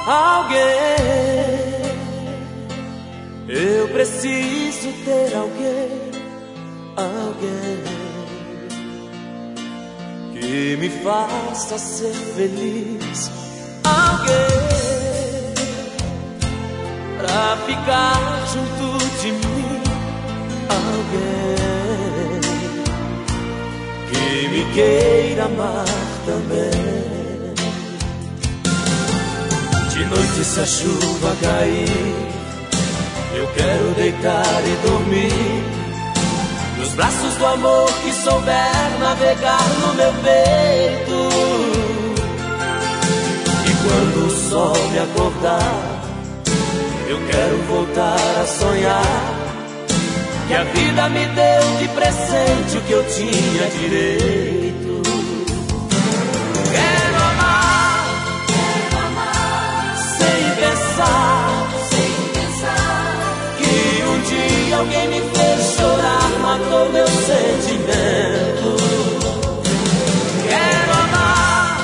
alguém. Eu preciso ter alguém, alguém que me faça ser feliz, alguém pra ficar junto de mim, alguém que me queira amar também. De noite, se a chuva cair, eu quero deitar e dormir nos braços do amor que souber navegar no meu peito. E quando o sol me acordar, eu quero voltar a sonhar que a vida me deu de presente o que eu tinha direito. Quero amar sem pensar que um dia alguém me fez chorar, matou meu sentimento. Quero amar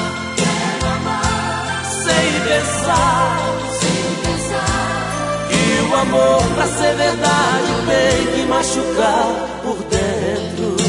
sem pensar que o amor, pra ser verdade, tem que machucar por dentro.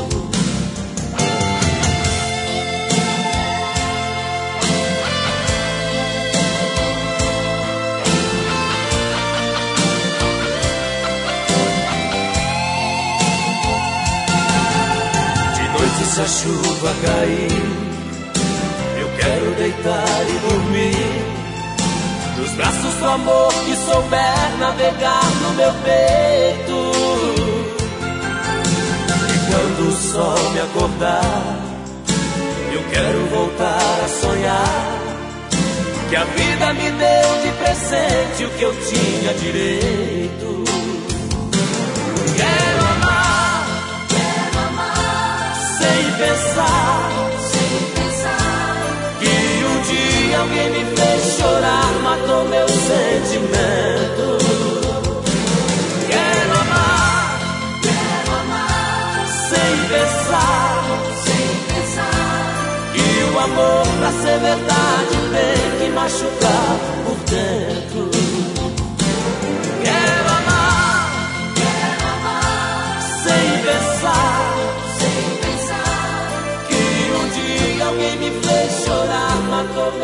Se a chuva cair, eu quero deitar e dormir nos braços do amor que souber navegar no meu peito. E quando o sol me acordar, eu quero voltar a sonhar que a vida me deu de presente o que eu tinha direito. Quero amar sem pensar que um dia alguém me fez chorar, matou meu sentimento. Quero amar sem pensar que o amor, pra ser verdade, tem que machucar por dentro. Quero amar sem pensar que um dia alguém me fez chorar, matou